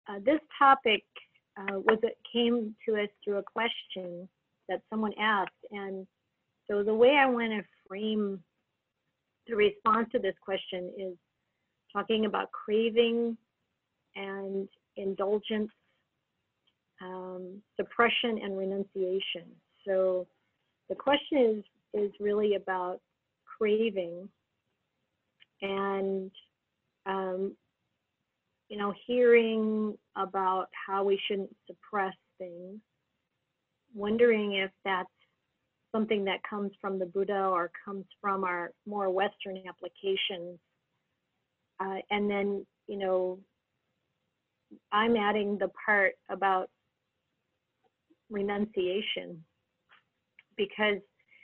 this topic came to us through a question that someone asked, and so the way I want to frame the response to this question is talking about craving and indulgence, suppression and renunciation. So the question is really about craving and hearing about how we shouldn't suppress things, wondering if that's something that comes from the Buddha or comes from our more Western applications. And then, I'm adding the part about renunciation, because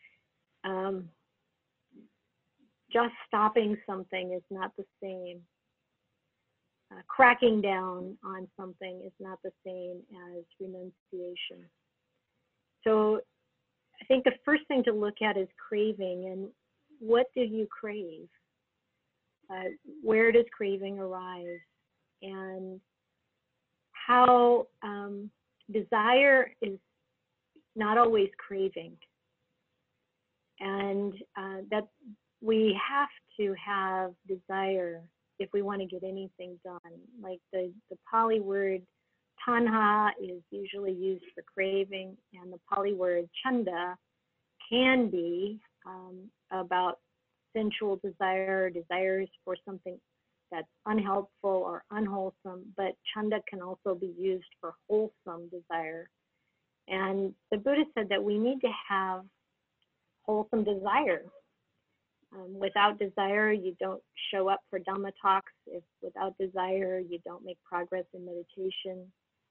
just stopping something is not the same. Cracking down on something is not the same as renunciation. So I think the first thing to look at is craving, and what do you crave? Where does craving arise? And how desire is not always craving. And that we have to have desire if we want to get anything done. Like the Pali word tanha is usually used for craving, and the Pali word chanda can be about sensual desire, desires for something that's unhelpful or unwholesome, but chanda can also be used for wholesome desire. And the Buddha said that we need to have wholesome desire. Without desire, you don't show up for Dhamma talks. If without desire, you don't make progress in meditation.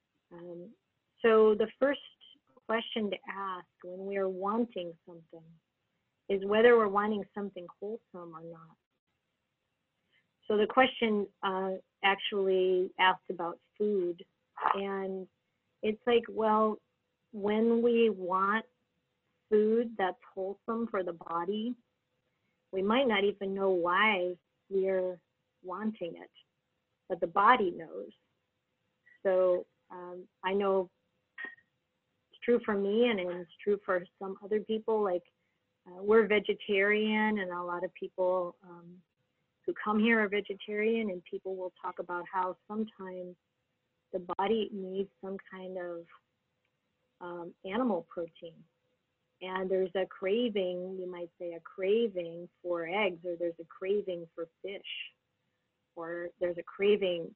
So the first question to ask when we are wanting something is whether we're wanting something wholesome or not. So the question actually asked about food, and it's like, well, when we want food that's wholesome for the body, we might not even know why we're wanting it, but the body knows. So I know it's true for me, and it's true for some other people. Like we're vegetarian, and a lot of people who come here are vegetarian, and people will talk about how sometimes the body needs some kind of animal protein. And there's a craving, you might say a craving for eggs, or there's a craving for fish, or there's a craving,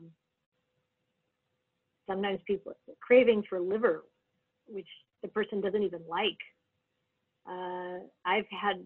sometimes people craving for liver, which the person doesn't even like. I've had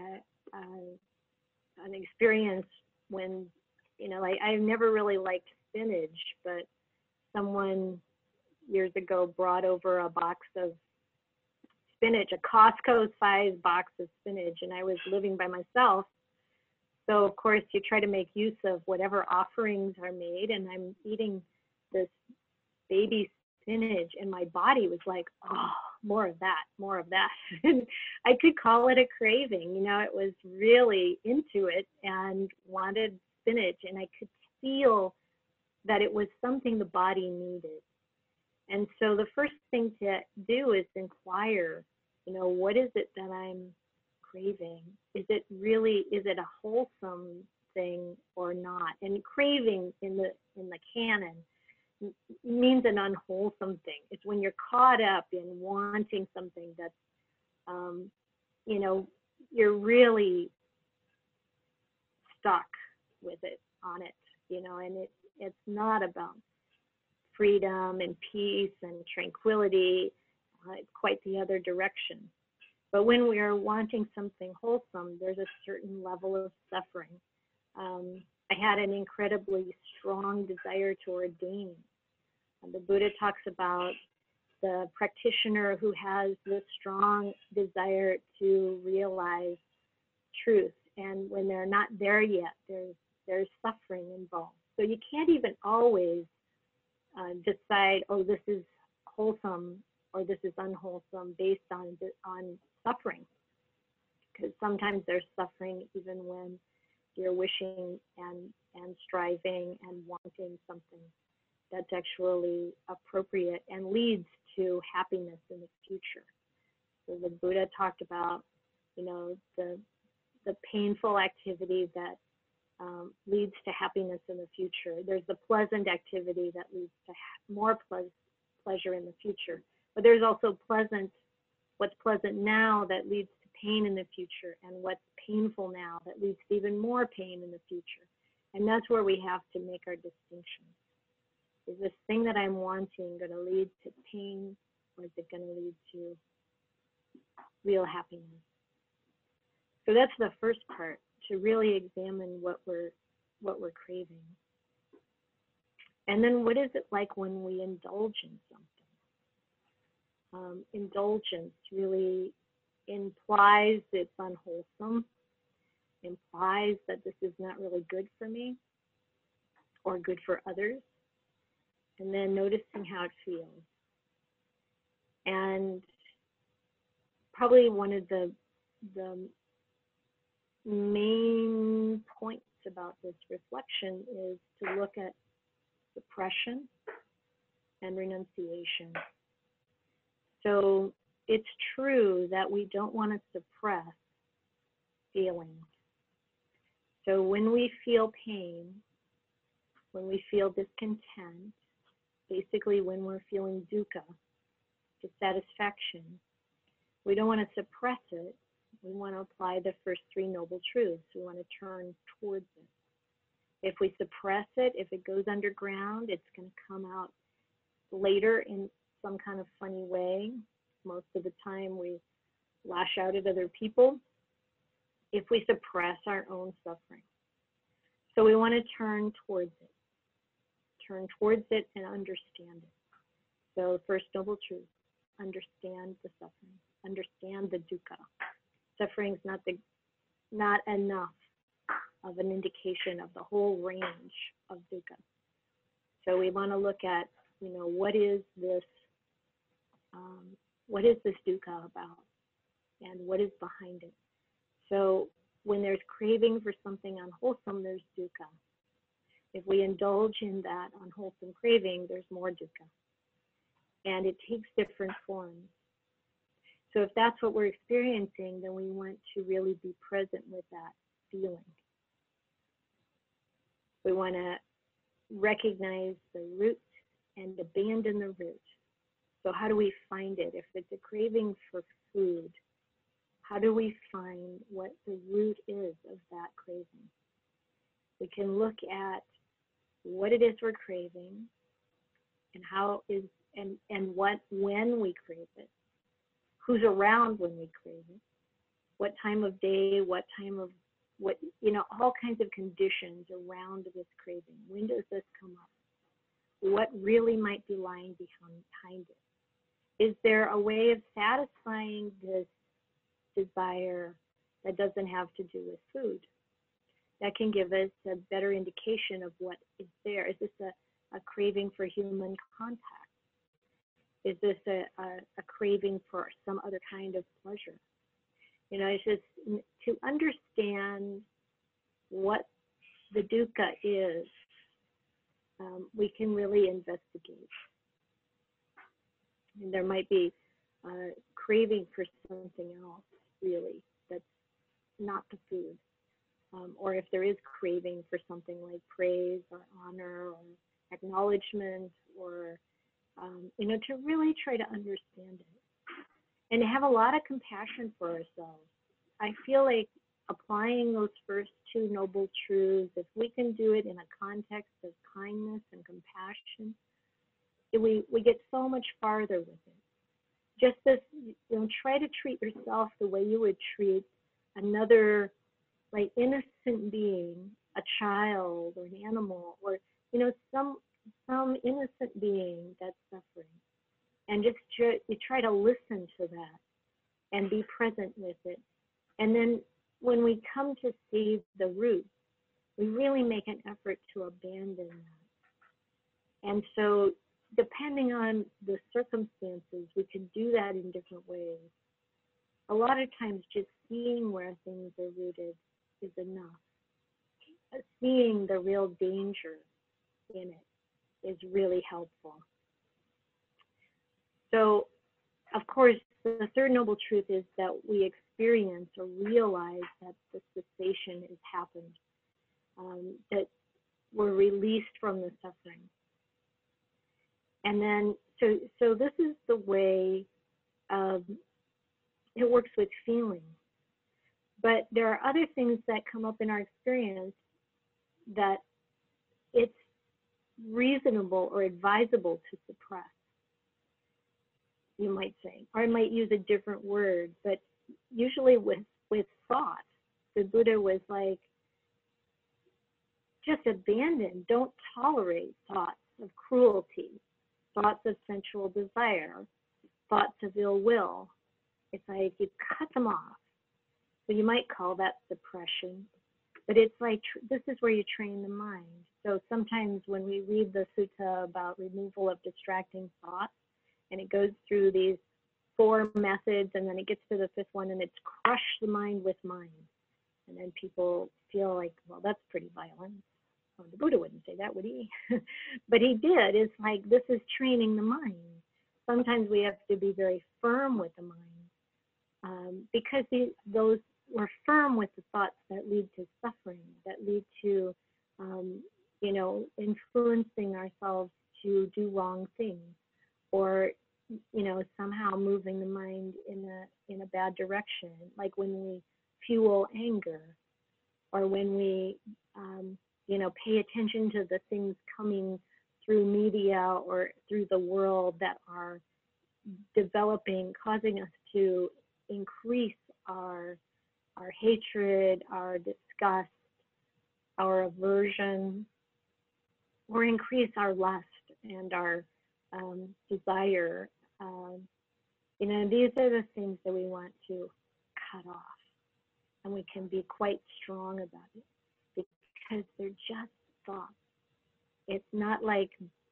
an experience when, I never really liked spinach, but someone years ago brought over a box of spinach, a Costco-sized box of spinach, and I was living by myself. So of course you try to make use of whatever offerings are made, and I'm eating this baby spinach, and my body was like, oh, more of that, more of that. And I could call it a craving, it was really into it and wanted spinach, and I could feel that it was something the body needed. And so the first thing to do is inquire, what is it that I'm craving? Is it a wholesome thing or not? And craving in the canon means an unwholesome thing. It's when you're caught up in wanting something that's, you're really stuck with it, on it, and it's not about freedom and peace and tranquility. It's quite the other direction. But when we are wanting something wholesome, there's a certain level of suffering. I had an incredibly strong desire to ordain. The Buddha talks about the practitioner who has this strong desire to realize truth, and when they're not there yet, there's suffering involved. So you can't even always decide, oh, this is wholesome or this is unwholesome based on suffering, because sometimes there's suffering even when you're wishing and striving and wanting something that's actually appropriate and leads to happiness in the future. So the Buddha talked about, the painful activity that leads to happiness in the future. There's the pleasant activity that leads to more pleasure in the future. But there's also what's pleasant now that leads to pain in the future, and what's painful now that leads to even more pain in the future. And that's where we have to make our distinction. Is this thing that I'm wanting going to lead to pain, or is it going to lead to real happiness? So that's the first part, to really examine what we're craving. And then what is it like when we indulge in something? Indulgence really implies it's unwholesome, implies that this is not really good for me or good for others, and then noticing how it feels. And probably one of the main points about this reflection is to look at suppression and renunciation. So it's true that we don't want to suppress feelings. So when we feel pain, when we feel discontent, basically when we're feeling dukkha, dissatisfaction, we don't want to suppress it. We want to apply the first three noble truths. We want to turn towards it. If we suppress it, if it goes underground, it's going to come out later in some kind of funny way. Most of the time we lash out at other people if we suppress our own suffering. So we want to turn towards it and understand it. So first noble truth, understand the suffering, understand the dukkha. Suffering is not enough of an indication of the whole range of dukkha. So we want to look at, what is this dukkha about, and what is behind it. So when there's craving for something unwholesome, there's dukkha. If we indulge in that unwholesome craving, there's more dukkha. And it takes different forms. So if that's what we're experiencing, then we want to really be present with that feeling. We want to recognize the root and abandon the root. So how do we find it? If it's a craving for food, how do we find what the root is of that craving? We can look at what it is we're craving and when we crave it, who's around when we crave it, what time of day, all kinds of conditions around this craving. When does this come up? What really might be lying behind it? Is there a way of satisfying this desire that doesn't have to do with food? That can give us a better indication of what is there. Is this a craving for human contact? Is this a craving for some other kind of pleasure? It's just to understand what the dukkha is, we can really investigate. And there might be a craving for something else, really, that's not the food. Or if there is craving for something like praise or honor or acknowledgement, or to really try to understand it and to have a lot of compassion for ourselves. I feel like applying those first two noble truths, if we can do it in a context of kindness and compassion, we get so much farther with it. Just this, try to treat yourself the way you would treat another, like, innocent being, a child or an animal, or some innocent being that's suffering, and just you try to listen to that and be present with it. And then when we come to see the root, we really make an effort to abandon that. And so depending on the circumstances, we can do that in different ways. A lot of times just seeing where things are rooted is enough. Seeing the real danger in it is really helpful. So, of course, the third noble truth is that we experience or realize that the cessation has happened, that we're released from the suffering. And then, so this is the way it works with feeling. But there are other things that come up in our experience that it's reasonable or advisable to suppress, you might say. Or I might use a different word, but usually with thought, the Buddha was like, just abandon, don't tolerate thoughts of cruelty, thoughts of sensual desire, thoughts of ill will. It's like you cut them off. So you might call that suppression, but it's like this is where you train the mind. So sometimes when we read the sutta about removal of distracting thoughts, and it goes through these 4 methods, and then it gets to the 5th one, and it's crush the mind with mind. And then people feel like, well, that's pretty violent. Well, the Buddha wouldn't say that, would he? But he did. It's like this is training the mind. Sometimes we have to be very firm with the mind, because those we're firm with the thoughts that lead to suffering, that lead to, influencing ourselves to do wrong things, or, somehow moving the mind in a bad direction, like when we fuel anger, or when we, pay attention to the things coming through media or through the world that are developing, causing us to increase our hatred, our disgust, our aversion, or increase our lust and our desire. These are the things that we want to cut off, and we can be quite strong about it because they're just thoughts. It's not like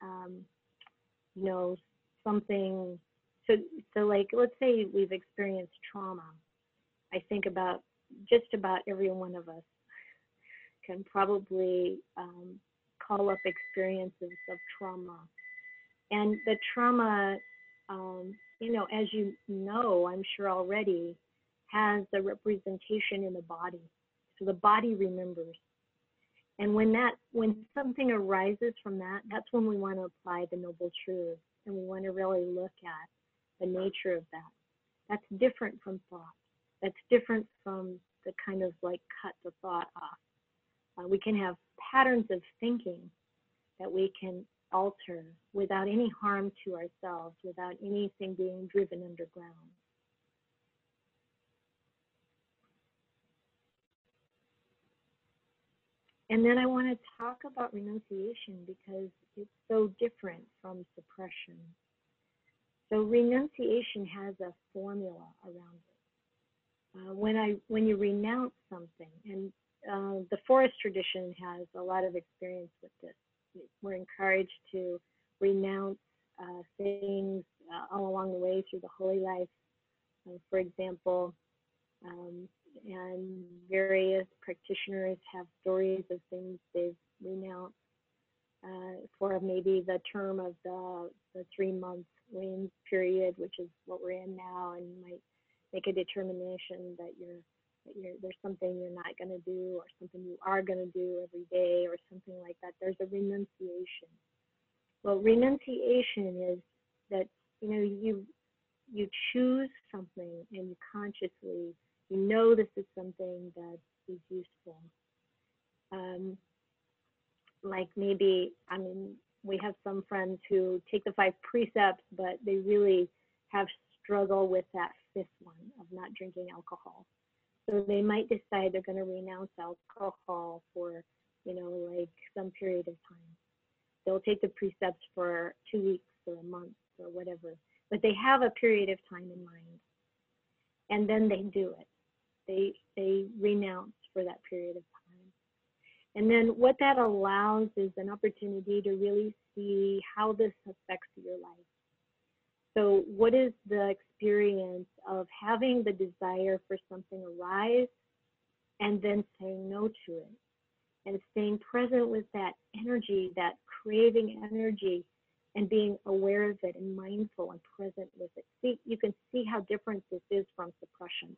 something. So like, let's say we've experienced trauma. I think about just about every one of us can probably call up experiences of trauma. And the trauma, as you know, I'm sure already, has a representation in the body. So the body remembers. And when something arises from that, that's when we want to apply the Noble Truth, and we want to really look at the nature of that. That's different from thought. That's different from the kind of like cut the thought off. We can have patterns of thinking that we can alter without any harm to ourselves, without anything being driven underground. And then I want to talk about renunciation because it's so different from suppression. So renunciation has a formula around it. When you renounce something, and the forest tradition has a lot of experience with this. We're encouraged to renounce things all along the way through the holy life. For example, and various practitioners have stories of things they've renounced for maybe the term of the 3-month range period, which is what we're in now, and you might make a determination that there's something you're not going to do, or something you are going to do every day, or something like that. There's a renunciation. Well, renunciation is that you choose something, and you consciously this is something that is useful. Like maybe, we have some friends who take the 5 precepts, but they really have struggled with that 5th one of not drinking alcohol. So they might decide they're going to renounce alcohol for, like some period of time. They'll take the precepts for 2 weeks or a month or whatever, but they have a period of time in mind, and then they do it. They renounce for that period of time. And then what that allows is an opportunity to really see how this affects your life. So what is the experience of having the desire for something arise and then saying no to it? and staying present with that energy, that craving energy, and being aware of it and mindful and present with it. See, you can see how different this is from suppression.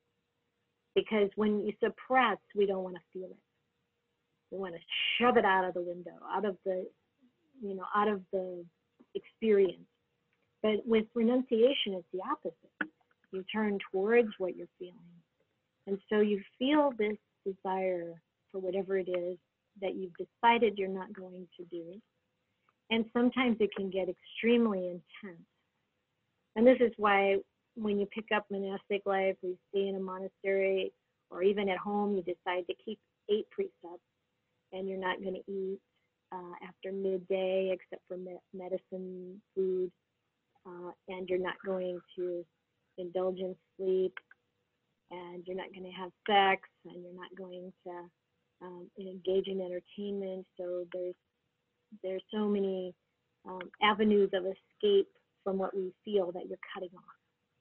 Because when you suppress, we don't want to feel it. We want to shove it out of the window, out of the, out of the experience. But with renunciation, it's the opposite. You turn towards what you're feeling. And so you feel this desire for whatever it is that you've decided you're not going to do. And sometimes it can get extremely intense. And this is why when you pick up monastic life, or you stay in a monastery, or even at home, you decide to keep 8 precepts, and you're not going to eat after midday except for medicine food, and you're not going to indulge in sleep, and you're not going to have sex, and you're not going to engage in entertainment. So there's so many avenues of escape from what we feel that you're cutting off.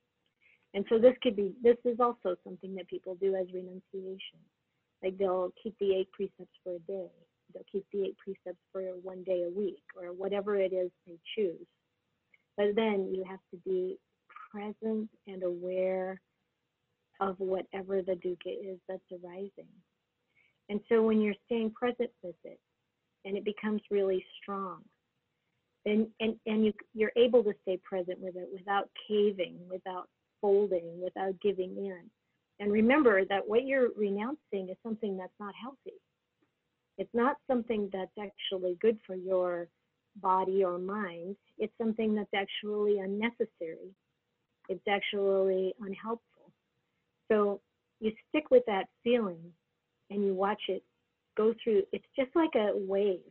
And so this is also something that people do as renunciation. Like they'll keep the 8 precepts for a day. They'll keep the 8 precepts for 1 day a week, or whatever it is they choose. But then you have to be present and aware of whatever the dukkha is that's arising. And so when you're staying present with it, and it becomes really strong, and you're able to stay present with it without caving, without folding, without giving in. And remember that what you're renouncing is something that's not healthy. It's not something that's actually good for your body or mind. It's something that's actually unnecessary. It's actually unhelpful. So you stick with that feeling and you watch it go through. It's just like a wave.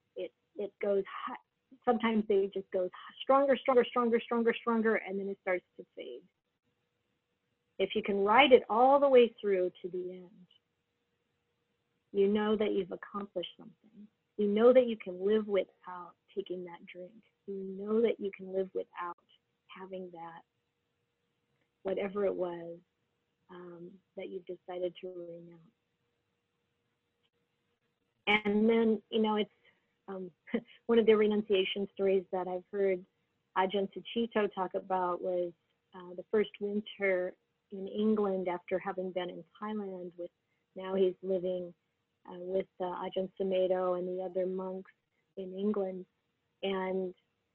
It goes high. Sometimes it just goes stronger, stronger, stronger, stronger, stronger, and then it starts to fade. If you can ride it all the way through to the end, you know that you've accomplished something. You know that you can live without taking that drink. You know that you can live without having that, whatever it was that you've decided to renounce. And then, it's one of the renunciation stories that I've heard Ajahn Sucitto talk about was the first winter in England after having been in Thailand. Now he's living with Ajahn Sumedho and the other monks in England, and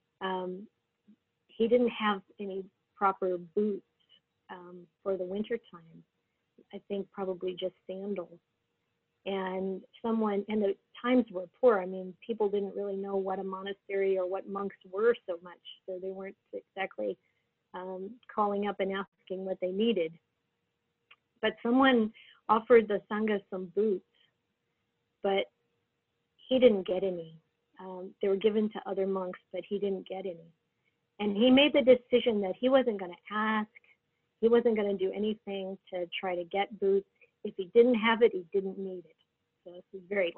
he didn't have any proper boots for the winter time. I think probably just sandals. And the times were poor. I mean, people didn't really know what a monastery or what monks were so much, so they weren't exactly calling up and asking what they needed. But someone offered the Sangha some boots, but he didn't get any. They were given to other monks, but he didn't get any. And he made the decision that he wasn't going to ask. He wasn't going to do anything to try to get boots. If he didn't have it, he didn't need it. So this is very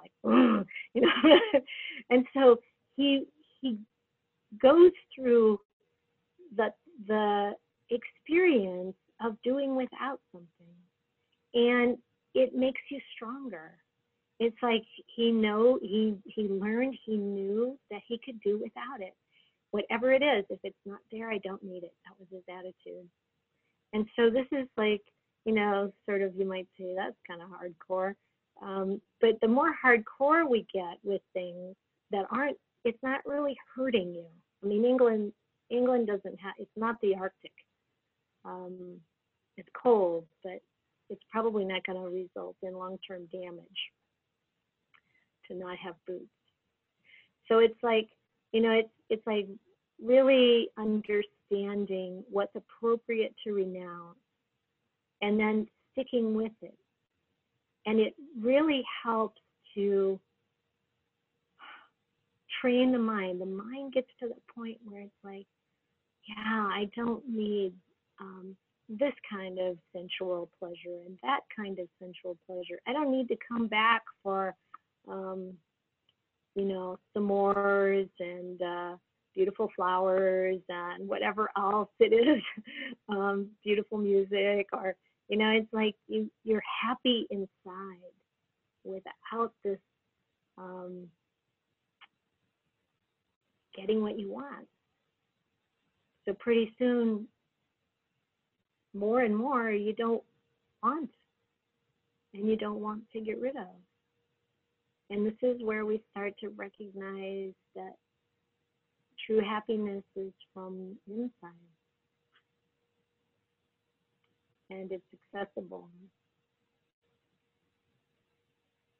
And so he goes through the experience of doing without something, and it makes you stronger. It's like he learned, he knew that he could do without it. Whatever it is, if it's not there, I don't need it. That was his attitude. And so this is like, sort of, you might say that's kind of hardcore. But the more hardcore we get with things that it's not really hurting you. I mean, England doesn't have, it's not the Arctic. It's cold, but it's probably not going to result in long-term damage to not have boots. So it's like, it's like really understanding what's appropriate to renounce and then sticking with it. And it really helps to train the mind. The mind gets to the point where it's like, yeah, I don't need this kind of sensual pleasure and that kind of sensual pleasure. I don't need to come back for, s'mores and beautiful flowers and whatever else it is, beautiful music, or, it's like you're happy inside. without this um, getting what you want. So pretty soon, more and more you don't want, and you don't want to get rid of. And this is where we start to recognize that true happiness is from inside, and it's accessible.